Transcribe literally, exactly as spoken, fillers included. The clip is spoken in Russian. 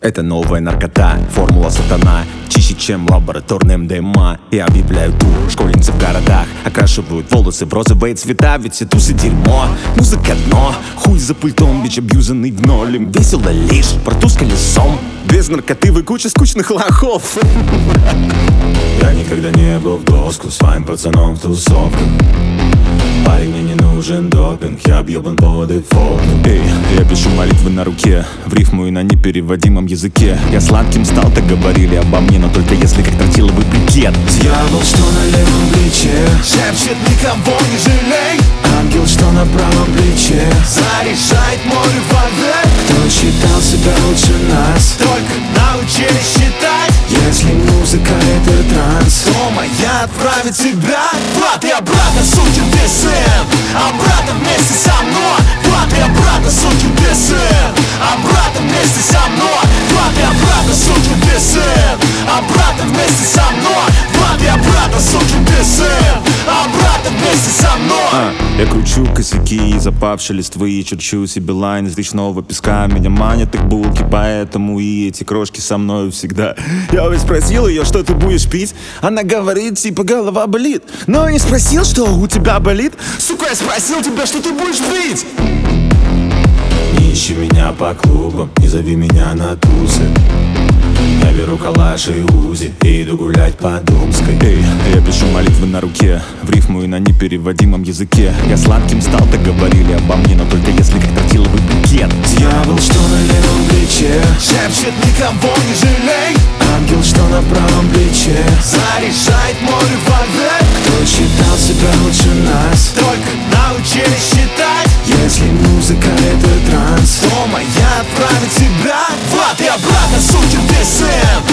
Это новая наркота, формула сатана, чище, чем лабораторный эм дэ эм а. И объявляют тур, школьницы в городах окрашивают волосы в розовые цвета, ведь все тусы дерьмо, музыка дно. Хуй за пультом, бич абьюзанный в ноль. Им весело лишь про туз колесом. Без наркоты вы куча скучных лохов. Я никогда не был в доску с своим пацаном в тусовках. Парень, мне не нужен допинг, я объебан по дефолту. Эй, я пишу молитвы на руке, в рифму и на непереводимом языке. Я сладким стал, так говорили обо мне, но только если как тротиловый брикет. Дьявол, что на левом плече, шепчет: никого не жалей. ангел, что на правом плече, заряжает мой револьвер. кто считал себя лучше нас, только научились считать. если музыка это транс, то моя отправит тебя в ад и обратно, сукин ты сын. Обратно вместе со мной в ад и обратно, сукин ты сын. Обратно вместе со мной в ад и обратно, сукин ты сын. Обратно вместе со мной в ад и обратно, сукин ты сын. Обратно вместе со мной. а, Я кручу косяки из опавшей листвы и черчу себе лайн из речного песка. Меня манят их булки, поэтому и эти крошки со мной всегда. Я ведь спросил ее, что ты будешь пить. Она говорит, типа, голова болит. Но я не спросил, что у тебя болит. Сука, я спросил тебя, что ты будешь пить. не ищи меня по клубам, не зови меня на тусы. Я беру калаш и узи и иду гулять по Думской. Эй, я пишу молитвы на руке, в рифму и на непереводимом языке. Я сладким стал, так говорили обо мне, но только если как тротиловый брикет. Дьявол, что на левом плече, шепчет: никого не жалей. ангел, что на правом плече, заряжает мой револьвер. кто считал себя лучше нас, только научились считать. если музыка это транс, то моя отправит тебя в ад и обратно, сукин ты сын.